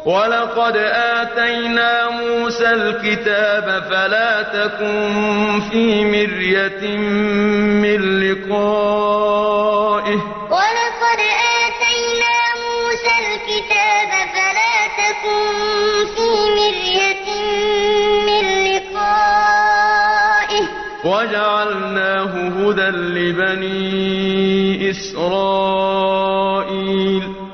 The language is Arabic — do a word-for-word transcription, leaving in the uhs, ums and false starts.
ولقد آتينا موسى الكتاب فلا تكن في مرية من لقائه ولقد آتينا موسى الكتاب فلا تكن في مرية من لقائه وجعلناه هدى لبني إسرائيل